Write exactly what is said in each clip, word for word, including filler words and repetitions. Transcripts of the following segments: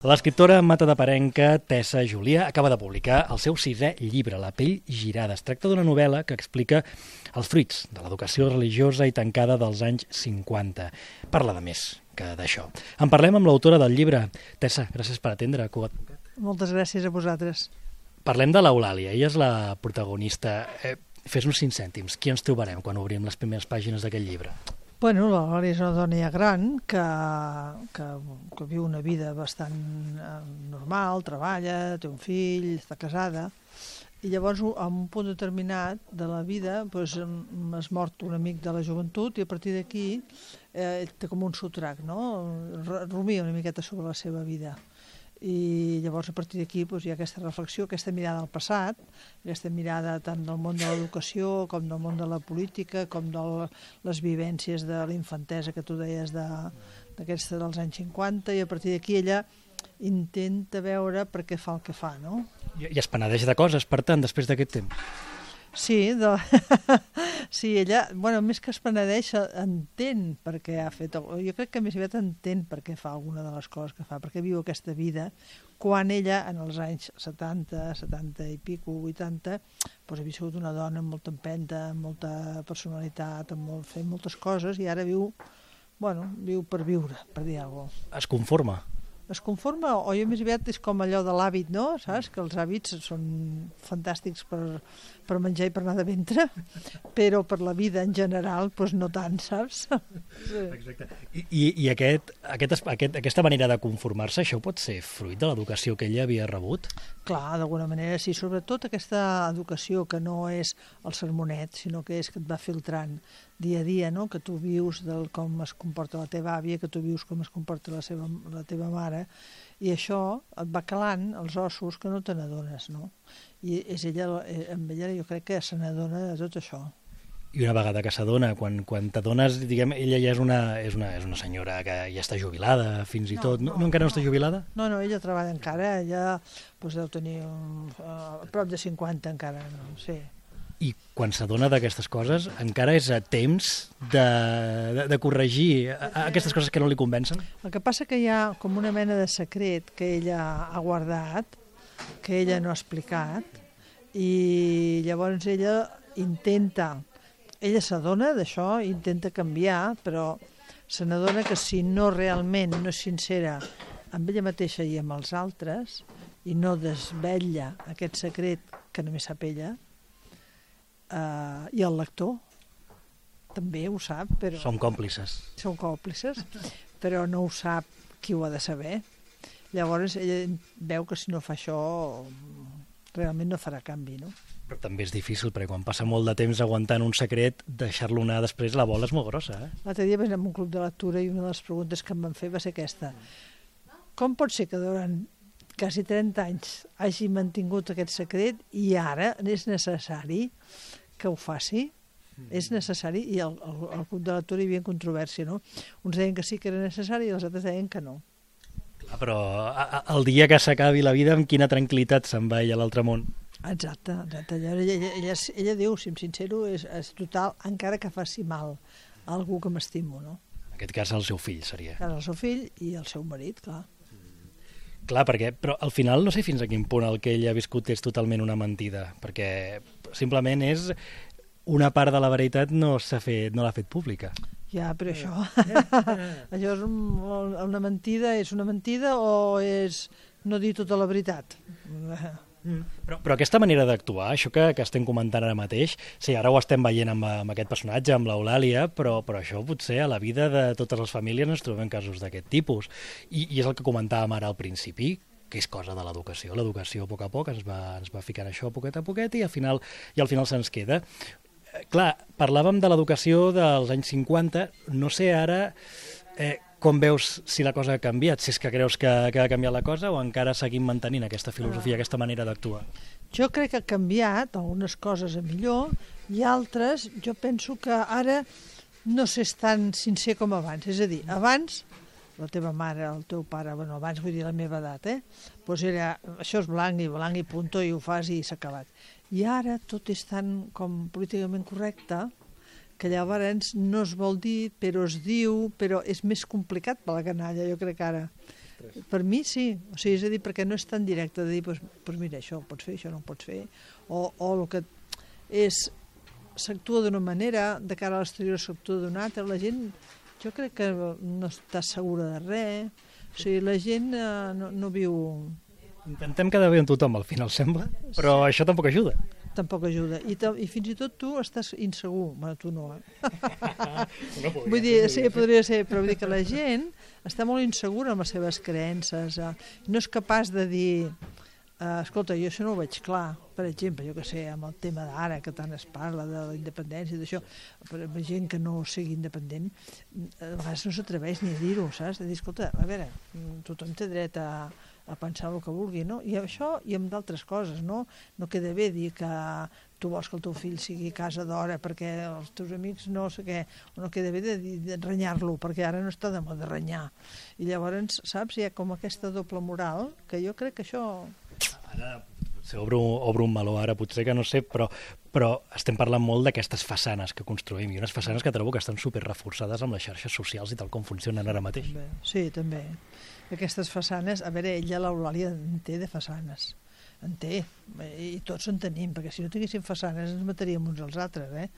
L'escriptora matadaparenca Tessa Julià acaba de publicar el seu sisè llibre, La pell girada. Es tracta d'una novel·la que explica els fruits de l'educació religiosa i tancada dels anys cinquanta. Parla de més que d'això. En parlem amb l'autora del llibre. Tessa, gràcies per atendre. Moltes gràcies a vosaltres. Parlem de l'Eulàlia, ella és la protagonista. Eh, Fes-nos cinc cèntims. Qui ens trobarem quan obrim les primeres pàgines d'aquest llibre? Bueno, l'Eulàlia és una dona ja gran que, que, que viu una vida bastant normal, treballa, té un fill, està casada, i llavors a un punt determinat de la vida doncs, es mort un amic de la joventut i a partir d'aquí eh, té com un sotrac, no? Rumia una miqueta sobre la seva vida. I llavors a partir d'aquí doncs, hi ha aquesta reflexió, aquesta mirada al passat, aquesta mirada tant del món de l'educació com del món de la política, com de les vivències de la infantesa que tu deies d'aquesta de, dels anys cinquanta, i a partir d'aquí ella intenta veure per què fa el que fa, no? I, i es penedeix de coses, per tant, després d'aquest temps. Sí, de... sí, ella, bueno, més que es penedeix, entén per què ha fet... Jo crec que més aviat entén per què fa alguna de les coses que fa, perquè viu aquesta vida, quan ella, en els anys setanta, setanta i pico, vuitanta, doncs havia sigut una dona amb molta empenta, amb molta personalitat, amb molt, fent moltes coses, i ara viu, bueno, viu per viure, per dir alguna cosa. Es conforma? Es conforma, o jo més aviat és com allò de l'hàbit, no? Saps? Que els hàbits són fantàstics per, per menjar i per anar de ventre, però per la vida en general doncs no tant, saps? Sí. Exacte. I, i, i aquest, aquest, aquest, aquesta manera de conformar-se, això pot ser fruit de l'educació que ella havia rebut? Clar, d'alguna manera sí, sobretot aquesta educació que no és el sermonet, sinó que és que et va filtrant dia a dia, no? Que tu vius del com es comporta la teva àvia, que tu vius com es comporta la, seva, la teva mare, i això et va calant els ossos que no te n'adones, no? I és ella, amb ella jo crec que se n'adona de tot això. I una vegada que s'adona, quan, quan t'adones, diguem, ella ja és una, és, una, és una senyora que ja està jubilada, fins i no, tot. No, no, no encara no, no està jubilada? No, no, ella treballa encara, ella doncs, deu tenir un, uh, prop de cinquanta encara, no? Sí. I quan s'adona d'aquestes coses, encara és a temps de, de, de corregir aquestes coses que no li convencen? El que passa que hi ha com una mena de secret que ella ha guardat, que ella no ha explicat, i llavors ella intenta, ella s'adona d'això, intenta canviar, però se n'adona que si no realment no és sincera amb ella mateixa i amb els altres, i no desvetlla aquest secret que només sap ella, Uh, i el lector també ho sap, però... Són còmplices. Són còmplices, però no ho sap qui ho ha de saber. Llavors ella veu que si no fa això realment no farà canvi, no? Però també és difícil, perquè quan passa molt de temps aguantant un secret, deixar-lo anar després, la bola és molt grossa, eh? L'altre dia vam anar a un club de lectura i una de les preguntes que em van fer va ser aquesta. Com pot ser que durant quasi trenta anys hagi mantingut aquest secret i ara és necessari que ho faci? Mm. És necessari? I al, al, al club de lectura hi havia controvèrsia, no? Uns deien que sí que era necessari i els altres deien que no. Clar, però a, a, el dia que s'acabi la vida, amb quina tranquil·litat se'n va ella a l'altre món? Exacte, exacte. Ella, ella, ella, ella diu, si em sincero, és, és total, encara que faci mal a algú que m'estimo, no? En aquest cas el seu fill seria. El seu fill i el seu marit, clar. Clar, perquè, però al final no sé fins a quin punt el que ell ha viscut és totalment una mentida, perquè simplement és una part de la veritat no s'ha fet, no l'ha fet pública. Ja, però això, això és un, una mentida, és una mentida o és no dir tota la veritat? Mm. Però, però aquesta manera d'actuar, això que, que estem comentant ara mateix, sí, ara ho estem veient amb, amb aquest personatge, amb l'Eulàlia, però, però això potser a la vida de totes les famílies ens trobem casos d'aquest tipus. I, I és el que comentàvem ara al principi, que és cosa de l'educació. L'educació a poc a poc ens va, ens va ficant això poquet a poquet i al final, i al final se'ns queda. Clar, parlàvem de l'educació dels anys cinquanta, no sé ara... Eh, com veus si la cosa ha canviat? Si és que creus que, que ha canviat la cosa o encara seguim mantenint aquesta filosofia, aquesta manera d'actuar? Jo crec que ha canviat algunes coses a millor i altres jo penso que ara no s'és tan sincer com abans. És a dir, abans la teva mare, el teu pare, bueno, abans vull dir la meva edat, eh? Doncs era, això és blanc i blanc i punto i ho fas i s'ha acabat. I ara tot és tan com políticament correcte que llavors no es vol dir, però es diu, però és més complicat per la canalla, jo crec que ara. Per mi sí, o sigui, és a dir, perquè no és tan directe de dir, doncs, pues mira, això ho pots fer, això no ho pots fer, o, o el que és, s'actua d'una manera, de cara a l'exterior s'actua d'una altra, la gent, jo crec que no està segura de res, o sigui, la gent eh, no, no viu... Intentem quedar bé amb tothom, al final sembla, però sí. Això tampoc ajuda. Tampoc ajuda. I, I fins i tot tu estàs insegur. Bueno, tu no, eh? No podria, vull dir, sí, podria ser, però vull dir que la gent està molt insegura amb les seves creences. Eh? No és capaç de dir, eh, escolta, jo això no ho veig clar. Per exemple, jo que sé, amb el tema d'ara, que tant es parla de la independència i d'això, per a gent que no sigui independent, a vegades no s'atreveix ni a dir-ho, saps? De dir, escolta, a veure, tothom té dret a a pensar el que vulgui, no? I això i amb d'altres coses, no? No queda bé dir que tu vols que el teu fill sigui a casa d'hora perquè els teus amics no sé què, o no queda bé de, de renyar-lo, perquè ara no està de moda renyar. I llavors, saps, hi ha com aquesta doble moral, que jo crec que això... Ara, potser obro, obro un meló ara, potser que no sé, però, però estem parlant molt d'aquestes façanes que construïm, i unes façanes que trobo que estan super reforçades amb les xarxes socials i tal com funcionen ara mateix. També. Sí, també. Aquestes façanes, a veure, ella, l'Eulàlia, en té de façanes, en té, i tots en tenim, perquè si no tinguéssim façanes ens mataríem uns als altres, eh?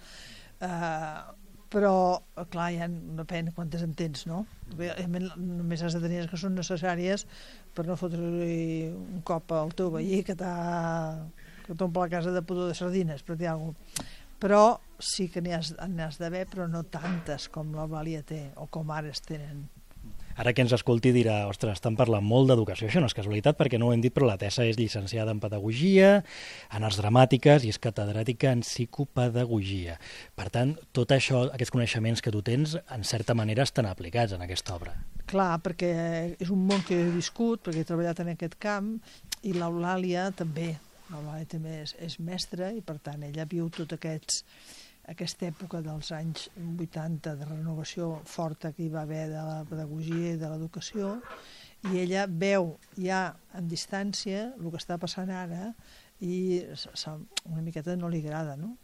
Uh, però, clar, ja depèn quantes en tens, no? Només has de tenir les que són necessàries per no fotre-li un cop al teu veí que t'ha que t'omple la casa de pudor de sardines, per dir alguna cosa. Però sí que n'hi has, has d'haver, però no tantes com l'Eulàlia té, o com ara es tenen. Ara que ens escolti dirà, ostres, estan parlant molt d'educació. Això no és casualitat perquè no ho hem dit, però la Tessa és llicenciada en Pedagogia, en Arts Dramàtiques i és catedràtica en Psicopedagogia. Per tant, tot això, aquests coneixements que tu tens, en certa manera estan aplicats en aquesta obra. Clar, perquè és un món que he viscut, perquè he treballat en aquest camp, i l'Eulàlia també. L'Eulàlia també és, és mestra i, per tant, ella viu tots aquests... aquesta època dels anys vuitanta de renovació forta que hi va haver de la pedagogia i de l'educació, i ella veu ja en distància el que està passant ara i una miqueta no li agrada, no?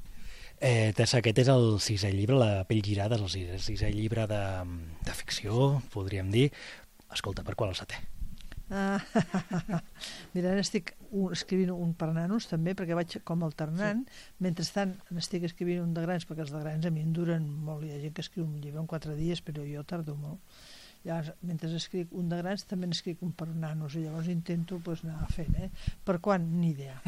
Eh, Tessa, aquest és el sisè llibre, La pell girada, és el sisè, sisè llibre de, de ficció, podríem dir. Escolta, per qual el setè? Ah, mira, estic escrivint un per nanos també, perquè vaig com alternant. Sí. Mentrestant n'estic escrivint un de grans, perquè els de grans a mi em duren molt. Hi ha gent que escriu un llibre en quatre dies, però jo tardo molt. Llavors, mentre escric un de grans, també n'escric un per nanos, i llavors intento pues, anar fent. Eh? Per quan? Ni idea.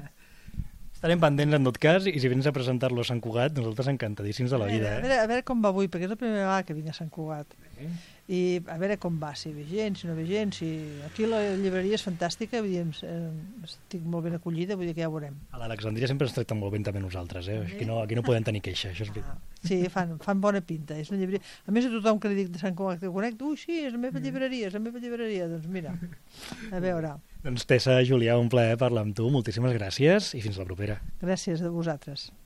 Estarem pendents en tot cas, i si vens a presentar-lo a Sant Cugat, nosaltres encantadíssims de la vida. A veure, eh? a veure com va avui, perquè és la primera vegada que vinc a Sant Cugat. Sí. I a veure com va, si ve gent, si no ve gent, si... Aquí la llibreria és fantàstica, vull dir, eh, estic molt ben acollida, vull dir que ja ho veurem. A l'Alexandria sempre ens tracten molt ben també nosaltres, eh? Aquí no, aquí no podem tenir queixa, això és veritat. Ah, sí, fan, fan bona pinta, és una llibreria. A més, a tothom que li dic de Sant Cugat que conec, ui, sí, és la meva llibreria, és la meva llibreria, doncs mira, a veure. Doncs Tessa, Julià, un plaer parlar amb tu, moltíssimes gràcies i fins la propera. Gràcies a vosaltres.